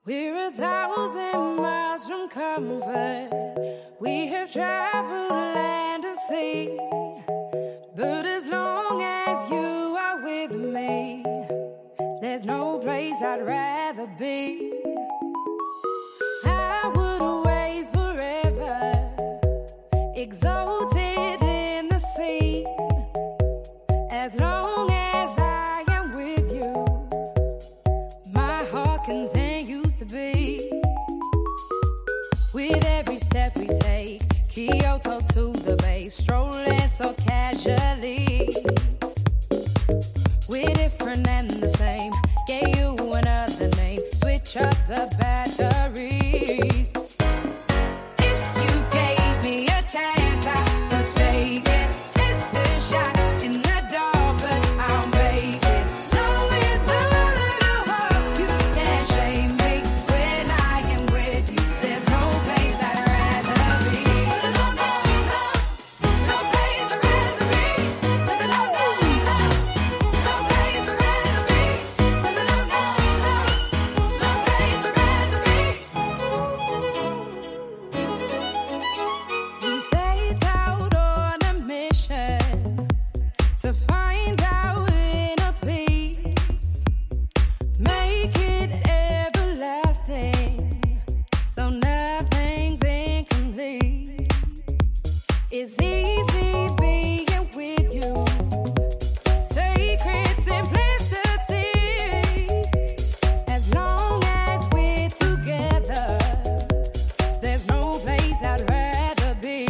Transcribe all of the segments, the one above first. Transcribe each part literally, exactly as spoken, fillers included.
We're a thousand miles from comfort. We have traveled land and sea. But as long as you are with me, there's no place I'd rather be. I would away forever, exalted in the sea. As long as I am with you, my heart continues to beat. With every step we take, Kyoto to the bay, strolling so casually. We're different and the same, gave you another name, switch up the batteries. If you gave me a chance, I would take it. It's a shot in the dark, but I'll make it. Knowing the little hope you can't shame me. When I am with you, there's no place I'd rather be. No, no, no, no place I'd rather be. No, no, no, no, no place I'd rather be. No, no, no, no, no place I'd rather be. We set out on a mission to find our inner peace, make it everlasting, so nothing's incomplete. It's easy being with you, sacred simplicity. As long as we're together, there's no place I'd rather be.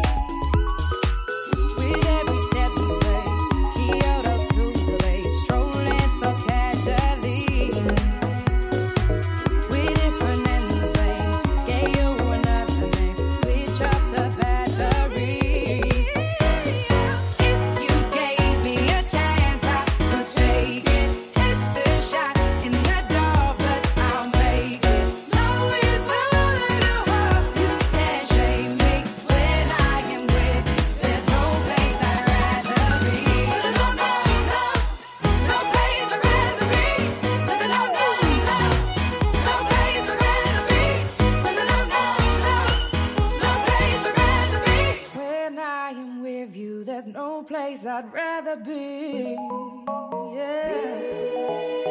With every step we take, Kyoto to the bay, strolling so casually. We're different and the same, gave you another name, switch up the batteries. If you gave me a chance, I would take it. It's a shot in the dark, but I'll make it. Knowing the little hope you can't shame me. When I am with you, there's no place I'd rather be. No, no, no, no place I'd rather be. No, no, no, no, no place I'd rather be. No, no, no, no, no place I'd rather be. When I am with you, there's no place I'd rather be. Yeah.